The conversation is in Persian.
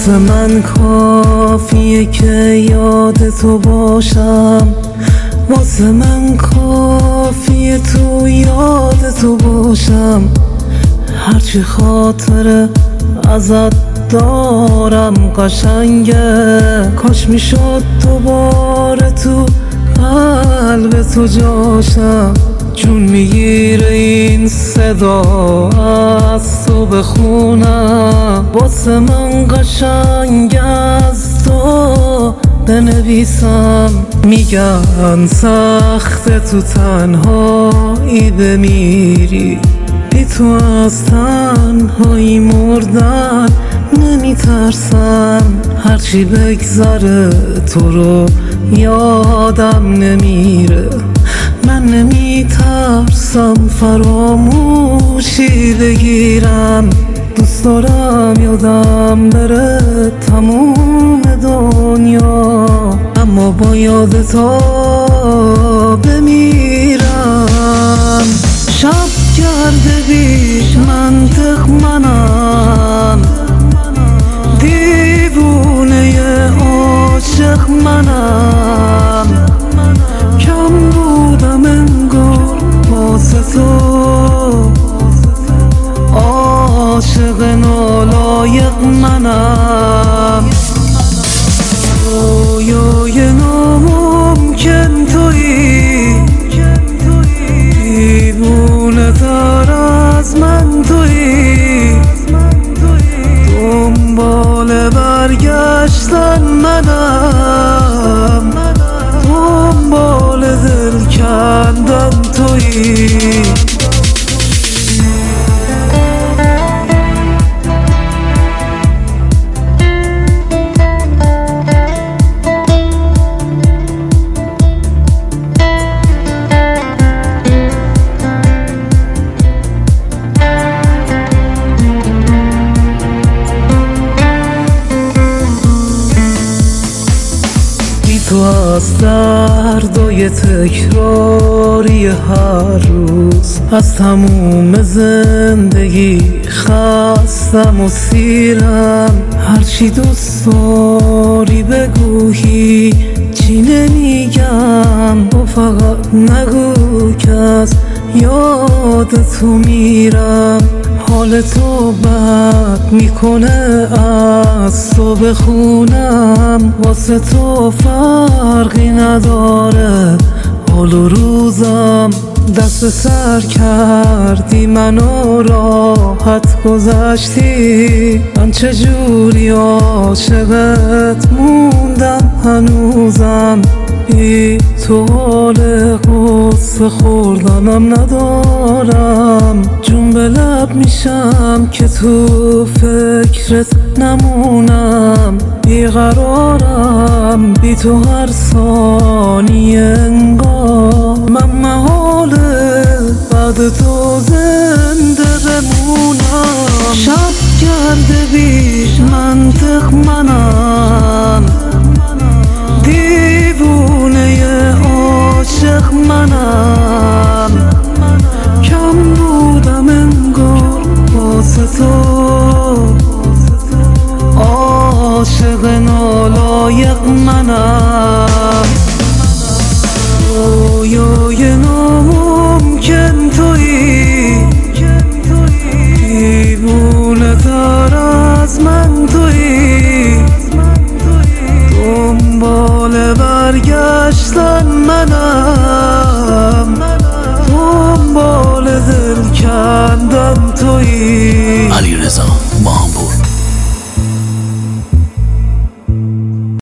واسه من کافیه که یاد تو باشم، واسه من کافیه تو یاد تو باشم. هرچی خاطره ازت دارم قشنگه، کاش میشد دوباره تو قلب تو جاشم. جون میگیره این صدا از تو بخونم، واسه من قشنگ از تو بنویسم. میگن سخته تو تنهایی بمیری، بی تو از تنهایی مردن نمیترسم. هرچی بگذره تو رو یادم نمیره، من نمیترسم فراموشی بگیرم. دوست دارم یادم بره تموم دنیا، اما با یاد تو بمیرم. شب کرده بیش منطق منم، دیوونه عاشق منم. کم بودم انگار واسه تو، عاشق نالایق منم. رویای ناممکن تویی، دیوونه تر از من تویی. دنبال برگشتن منم، دنبال دل کندن تویی. تو از دردای تکراری هر روز، از تموم زندگی خستم و سیرم. هرچی دوست داری بگو هیچی نمیگم، تو فقط نگو که از یاد تو میرم. حال تو بد میکنه از تو بخونم، واسه تو فرقی نداره حال و روزم. دست سر کردی منو راحت گذشتی، من چجوری عاشقت موندم هنوزم. بی تو حال قصه خوردنم ندارم، جون به لب میشم که تو فکرت نمونم. بیقرارم بی تو هر ثانیه انگار، من محاله بعد تو زنده بمونم. شب کرده بیش منطق منم، دیوونه عاشق منم. کم بودم انگار واسه تو، عاشق نالایق منم.